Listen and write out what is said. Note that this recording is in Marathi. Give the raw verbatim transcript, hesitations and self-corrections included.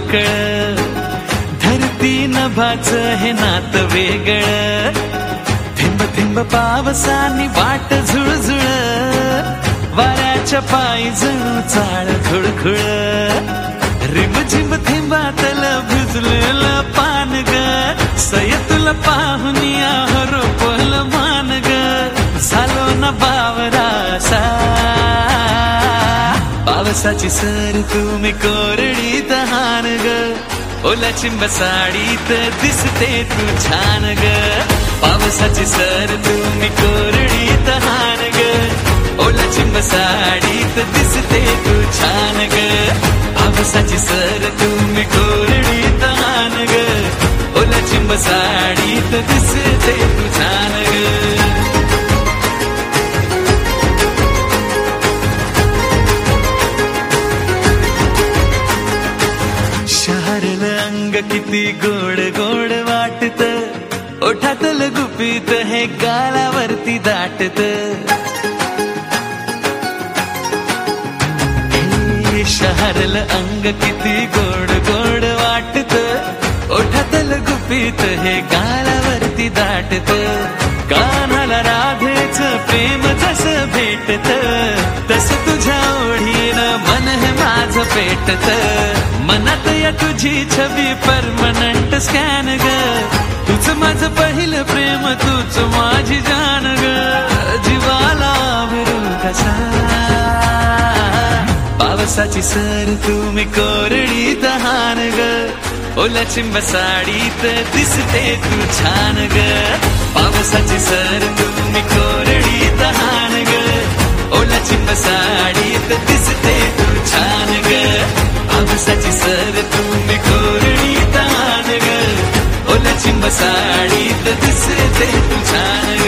पोकळ, धरती नभाचं हे नात वेगळं. थिंब थिंब पावसानी वाट झुळझुळ, वाऱ्याच्या पायी जणू चाळ खुळखुळ. रिमझिम थिंबातल भिजलेलं पान ग, सय तुला पाहुनिया रोपल मान ग. झालो ना बावरासा पावसाची सर तुम्ही कोरडी तहान ग. ओला चिंब साडीत दिसते तू छान ग. पावसाची सर तुम्ही कोरडी तहान ग. ओला चिंब साडीत दिसते तू छान ग. पावसाची सर तुम्ही कोरडी तहान ग. ओला चिंब साडीत दिसते तू छान ग. शहरलं अंग किती गोड गोड वाटत, ओठातलं गुपित हे गालावरती दाटत. शहरलं अंग किती गोड गोड वाटत, ओठातलं गुपित हे गालावरती दाटत. कानाला राधेच प्रेम जसं भेटत, तस तुझ्या ओढीनं मन हे माझं पेटत. मनात या तुझी छबी परमनंट स्कॅन ग. तुझं माझं पहिलं प्रेम, तूच माझी जान ग. जीवाला विरू कसा पावसाची सर तुम्ही कोरडी तहान ग. ओला चिंब साडीत दिसते तू छान ग. पावसाची सर तुम्ही कोरडी तहान ग. ओला चिंब साडीत दिसते तू छान ग. पावसाची सर तुम्ही कोरडी तहान ग. ओला चिंब साडीत दिसते तू छान ग.